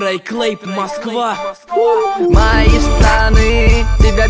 Трейклейп, Москва. Мои штаны тебя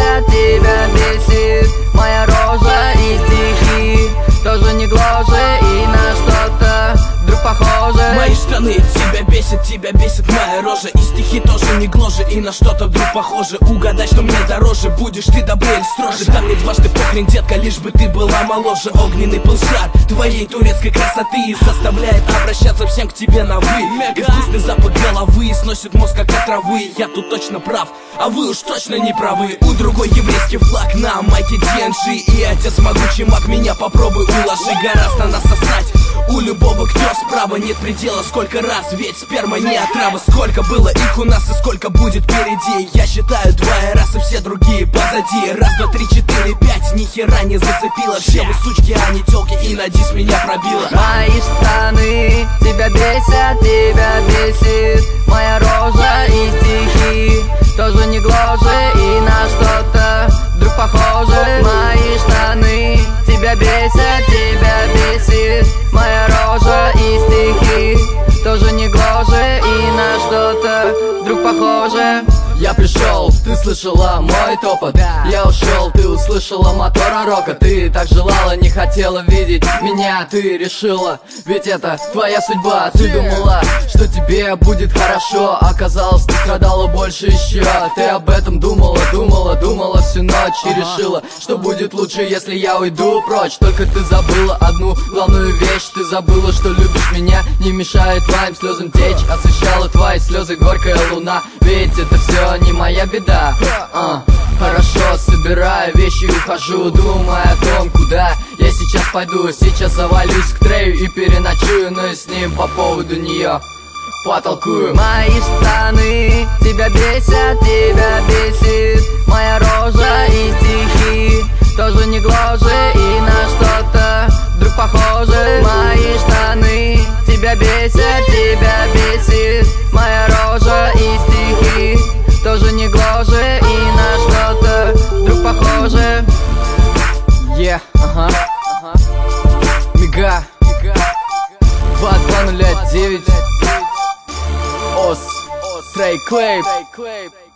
бесит моя рожа и стихи тоже не гложи и на что-то вдруг похоже. Мои штаны тебя бесит моя рожа и стихи тоже не гложи и на что-то вдруг похоже. Угадай, что мне дороже, будешь ты добрее или строже. Да мне дважды похрен, детка, лишь бы ты была моложе. Огненный пылшар твоей турецкой красоты заставляет обращаться всем к тебе на вы. И вкусный запах головы сносит мозг как от травы. Я тут точно прав, а вы уж точно не правы. У другой еврейский флаг на майке DNG, и отец могучий маг, меня попробуй уложи. Гораздо насосать у любого, кто справа, нет предела сколько раз, ведь сперма не отрава. Сколько было их у нас и сколько будет впереди. Я считаю 2 раз и все другие позади. Раз, два, три, 4, 5, ни хера не зацепило. Все вы сучки, а не телки, и на дис меня пробило. Мои штаны тебя бесит моя рожа и стихи тоже не гложи и на что-то вдруг похоже. Мои штаны тебя бесит моя рожа и стихи тоже не гложи и на что-то вдруг похоже. Я пришел, ты слышала мой топот, я ушел, ты услышала мотора рока. Ты так желала, не хотела видеть меня, ты решила, ведь это твоя судьба. Ты думала, что тебе будет хорошо, оказалось, ты страдала больше еще. Ты об этом думала всю ночь и решила, что будет лучше, если я уйду прочь. Только ты забыла одну главную вещь, ты забыла, что любишь меня, не мешает твоим слезам течь. Освещала твои слезы горькая луна, ведь это все не моя беда. Хорошо, собираю вещи и ухожу, думая о том, куда я сейчас пойду. Сейчас завалюсь к Трею и переночую, но и с ним по поводу нее потолкую. Мои штаны тебя бесит моя рожа и стихи тоже не гложи и на что-то вдруг похоже. Мои штаны тебя бесит моя рожа и стихи тоже не гложи и на что-то вдруг похоже. Мега 2209 Трейклейп.